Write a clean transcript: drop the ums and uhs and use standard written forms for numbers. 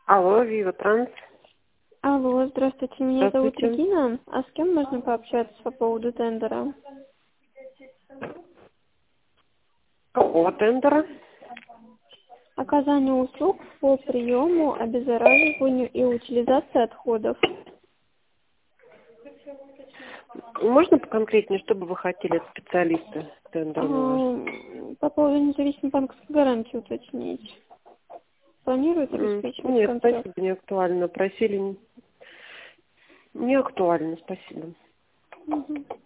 Алло, Вива Транс. Алло, здравствуйте, меня зовут Здравствуйте. Регина. А с кем можно пообщаться по поводу тендера? Какого тендера? Оказание услуг по приему, обеззараживанию и утилизации отходов. Можно поконкретнее, что бы вы хотели от специалиста тендерного? По поводу независимой банковской гарантии уточнить. Планирует обеспечивать Нет, контракт? спасибо, не актуально. Просили. Не актуально, спасибо. Мгм.